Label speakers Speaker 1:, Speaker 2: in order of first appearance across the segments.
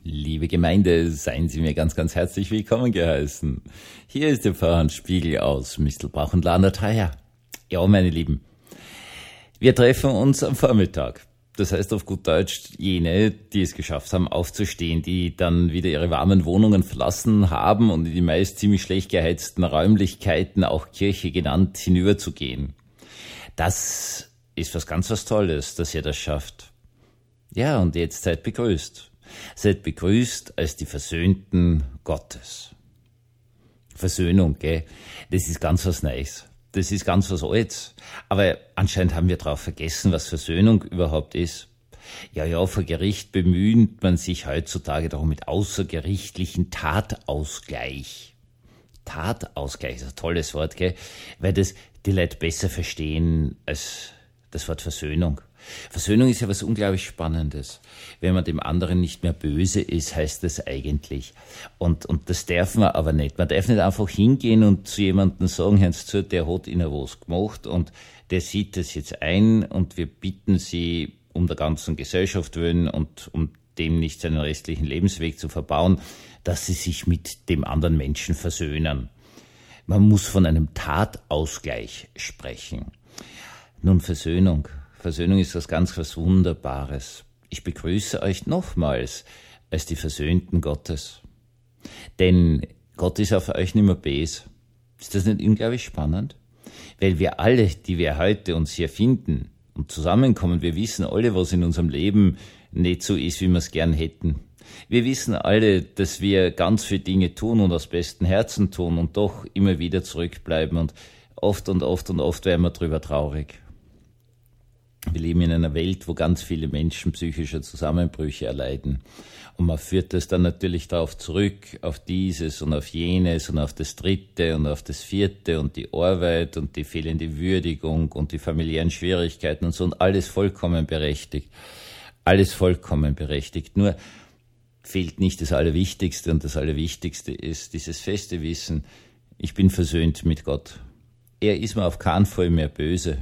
Speaker 1: Liebe Gemeinde, seien Sie mir ganz, ganz herzlich willkommen geheißen. Hier ist der Pfarrer Hans Spiegel aus Mistelbach und Landrathaia. Ja, meine Lieben, wir treffen uns am Vormittag. Das heißt auf gut Deutsch, jene, die es geschafft haben, aufzustehen, die dann wieder ihre warmen Wohnungen verlassen haben und in die meist ziemlich schlecht geheizten Räumlichkeiten, auch Kirche genannt, hinüberzugehen. Das ist was Tolles, dass ihr das schafft. Ja, und jetzt seid begrüßt. Seid begrüßt als die Versöhnten Gottes. Versöhnung, gell? Das ist ganz was Neues. Das ist ganz was Altes. Aber anscheinend haben wir drauf vergessen, was Versöhnung überhaupt ist. Ja, vor Gericht bemüht man sich heutzutage darum mit außergerichtlichen Tatausgleich. Tatausgleich ist ein tolles Wort, gell? Weil das die Leute besser verstehen als das Wort Versöhnung. Versöhnung ist ja was unglaublich Spannendes. Wenn man dem anderen nicht mehr böse ist, heißt das eigentlich. Und das darf man aber nicht. Man darf nicht einfach hingehen und zu jemandem sagen, hören Sie zu, der hat Ihnen was gemacht und der sieht das jetzt ein und wir bitten Sie, um der ganzen Gesellschaft willen und um dem nicht seinen restlichen Lebensweg zu verbauen, dass Sie sich mit dem anderen Menschen versöhnen. Man muss von einem Tatausgleich sprechen. Nun, Versöhnung ist was Wunderbares. Ich begrüße euch nochmals als die Versöhnten Gottes. Denn Gott ist auf euch nicht mehr böse. Ist das nicht unglaublich spannend? Weil wir alle, die wir heute uns hier finden und zusammenkommen, wir wissen alle, was in unserem Leben nicht so ist, wie wir es gern hätten. Wir wissen alle, dass wir ganz viele Dinge tun und aus bestem Herzen tun und doch immer wieder zurückbleiben und oft werden wir drüber traurig. Wir leben in einer Welt, wo ganz viele Menschen psychische Zusammenbrüche erleiden. Und man führt das dann natürlich darauf zurück, auf dieses und auf jenes und auf das Dritte und auf das Vierte und die Arbeit und die fehlende Würdigung und die familiären Schwierigkeiten und so und alles vollkommen berechtigt. Alles vollkommen berechtigt. Nur fehlt nicht das Allerwichtigste und das Allerwichtigste ist dieses feste Wissen, ich bin versöhnt mit Gott. Er ist mir auf keinen Fall mehr böse.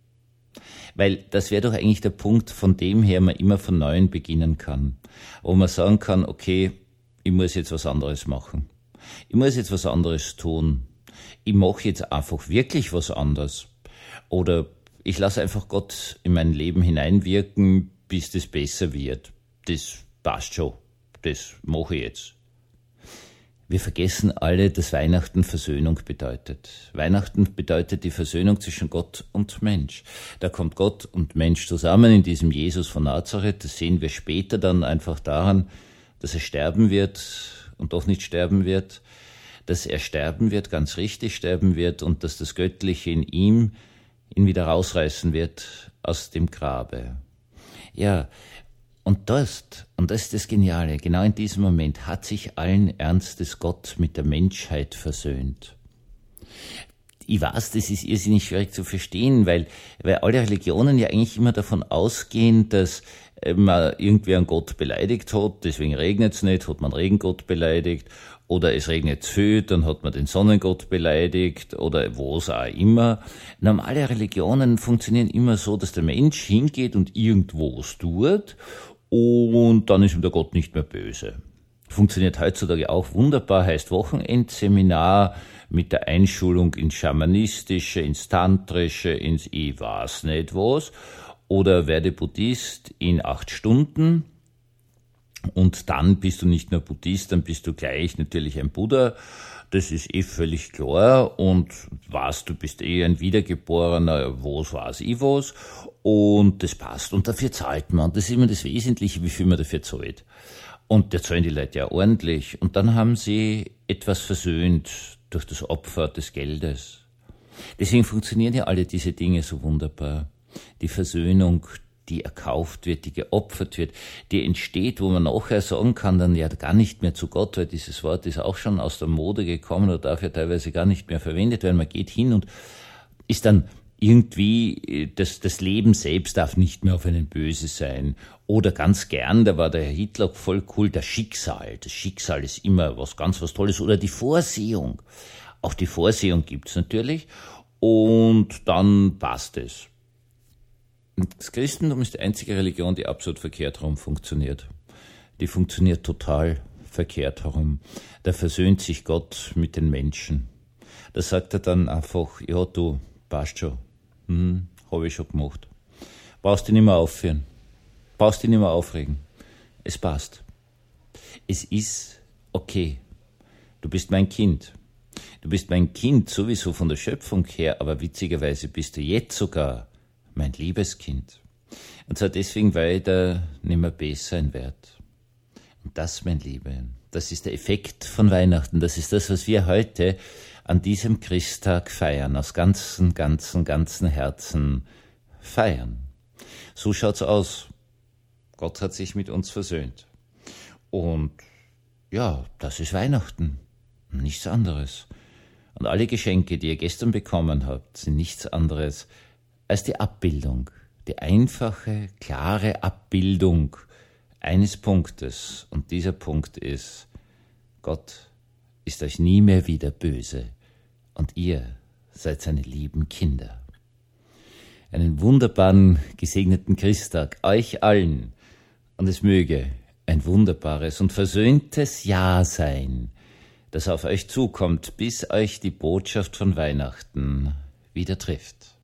Speaker 1: Weil das wäre doch eigentlich der Punkt, von dem her man immer von Neuem beginnen kann. Wo man sagen kann, okay, ich muss jetzt was anderes machen. Ich muss jetzt was anderes tun. Ich mache jetzt einfach wirklich was anderes. Oder ich lasse einfach Gott in mein Leben hineinwirken, bis das besser wird. Das passt schon. Das mache ich jetzt. Wir vergessen alle, dass Weihnachten Versöhnung bedeutet. Weihnachten bedeutet die Versöhnung zwischen Gott und Mensch. Da kommt Gott und Mensch zusammen in diesem Jesus von Nazareth. Das sehen wir später dann einfach daran, dass er sterben wird und doch nicht sterben wird. Dass er sterben wird, ganz richtig sterben wird und dass das Göttliche in ihm ihn wieder rausreißen wird aus dem Grabe. Ja, und das ist das Geniale, genau in diesem Moment hat sich allen Ernstes Gott mit der Menschheit versöhnt. Ich weiß, das ist irrsinnig schwierig zu verstehen, weil alle Religionen ja eigentlich immer davon ausgehen, dass man irgendwie einen Gott beleidigt hat, deswegen regnet es nicht, hat man Regengott beleidigt, oder es regnet zu viel, dann hat man den Sonnengott beleidigt, oder was auch immer. Normale Religionen funktionieren immer so, dass der Mensch hingeht und irgendwo was tut, und dann ist ihm der Gott nicht mehr böse. Funktioniert heutzutage auch wunderbar, heißt Wochenendseminar mit der Einschulung ins Schamanistische, ins Tantrische, ins ich weiß nicht was. Oder werde Buddhist in 8 Stunden. Und dann bist du nicht nur Buddhist, dann bist du gleich natürlich ein Buddha. Das ist völlig klar und du bist ein Wiedergeborener, was weiß ich was. Und das passt. Und dafür zahlt man. Das ist immer das Wesentliche, wie viel man dafür zahlt. Und da zahlen die Leute ja ordentlich. Und dann haben sie etwas versöhnt durch das Opfer des Geldes. Deswegen funktionieren ja alle diese Dinge so wunderbar. Die Versöhnung, die erkauft wird, die geopfert wird, die entsteht, wo man nachher sagen kann, dann ja gar nicht mehr zu Gott, weil dieses Wort ist auch schon aus der Mode gekommen oder darf ja teilweise gar nicht mehr verwendet werden. Man geht hin und ist dann irgendwie, das Leben selbst darf nicht mehr auf einen böse sein. Oder ganz gern, da war der Herr Hitler voll cool, das Schicksal. Das Schicksal ist immer was Tolles. Oder die Vorsehung. Auch die Vorsehung gibt's natürlich. Und dann passt es. Das Christentum ist die einzige Religion, die absolut verkehrt rum funktioniert. die funktioniert total verkehrt herum. Da versöhnt sich Gott mit den Menschen. Da sagt er dann einfach, ja du, passt schon, habe ich schon gemacht. Brauchst dich nicht mehr aufführen, brauchst dich nicht mehr aufregen. Es passt. Es ist okay. Du bist mein Kind. Du bist mein Kind sowieso von der Schöpfung her, aber witzigerweise bist du jetzt sogar mein liebes Kind. Und zwar deswegen, weil ich da nicht mehr besser sein werd. Und das, mein Liebe, das ist der Effekt von Weihnachten. Das ist das, was wir heute an diesem Christtag feiern, aus ganzem Herzen feiern. So schaut's aus. Gott hat sich mit uns versöhnt. Und ja, das ist Weihnachten. Nichts anderes. Und alle Geschenke, die ihr gestern bekommen habt, sind nichts anderes als die Abbildung, die einfache, klare Abbildung eines Punktes. Und dieser Punkt ist, Gott ist euch nie mehr wieder böse und ihr seid seine lieben Kinder. Einen wunderbaren, gesegneten Christtag euch allen und es möge ein wunderbares und versöhntes Jahr sein, das auf euch zukommt, bis euch die Botschaft von Weihnachten wieder trifft.